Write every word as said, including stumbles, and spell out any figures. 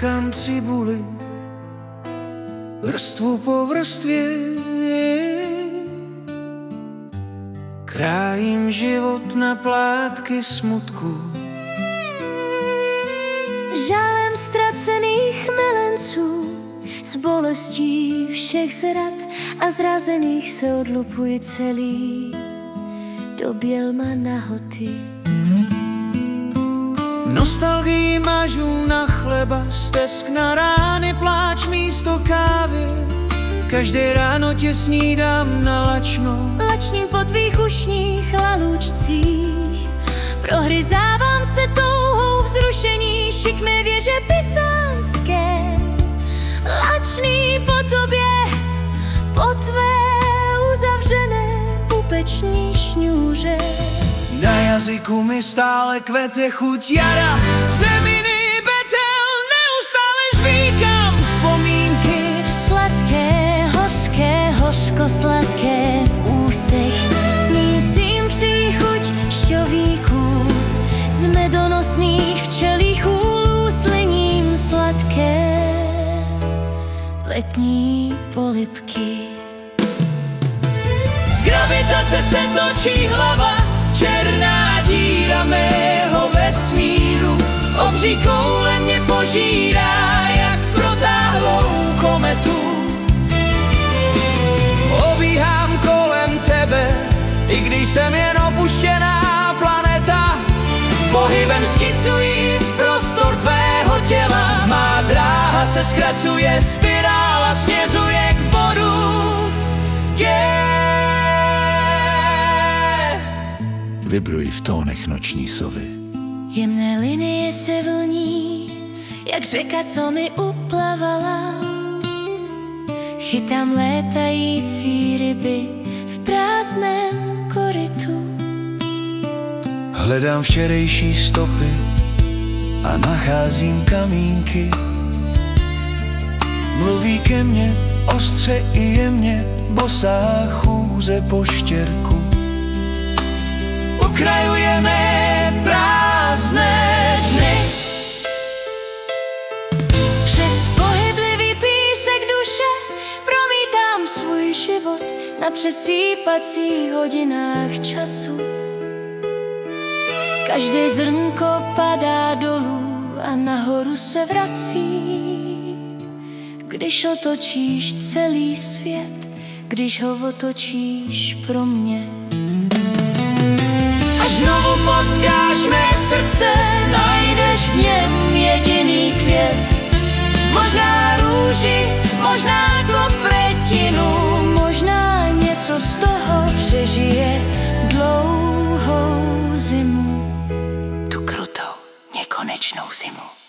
sekám cibuli, vrstvu po vrstvě. Krájím život na plátky smutku, žálem ztracených milenců, s bolestí všech zrad a zrazených se odlupuji celý do bělma nahoty. Nostalgii mažu na chleba, stesk na rány, pláč místo kávy. Každé ráno tě snídám na lačno, lačním po tvých ušních lalůčcích. Prohryzávám se touhou vzrušení šikmé věže pisánské. Lačný po tobě, po tvé uzavřené pupeční šňůře. Na jazyku mi stále kvete chuť jara, zeminy betel neustále žvíkám vzpomínky. Sladké, hořké, hořko sladké v ústech, mísím příchuť šťovíků z medonosných včelích úlů, slením sladké letní polibky. Z gravitace se točí hlava, černá díra mého vesmíru. Obří koule mě požírá, jak protáhlou kometu. Obíhám kolem tebe, i když jsem jen opuštěná planeta. Pohybem skicuji prostor tvého těla, má dráha se zkracuje, spirála směřuje k bodu G. Vibruji v tónech noční sovy. Jemné linie se vlní, jak řeka, co mi uplavala. Chytám létající ryby v prázdném korytu. Hledám včerejší stopy a nacházím kamínky. Mluví ke mně ostře i jemně bosá chůze po štěrku. Ukrajujeme prázdné dny. Přes pohyblivý písek duše promítám svůj život na přesýpacích hodinách času. Každé zrnko padá dolů a nahoru se vrací. Když otočíš celý svět, když ho otočíš pro mě. Až znovu potkáš mé srdce, najdeš v něm jediný květ. Možná růži, možná kopretinu, možná něco z toho přežije dlouhou zimu. tu krutou, nekonečnou zimu.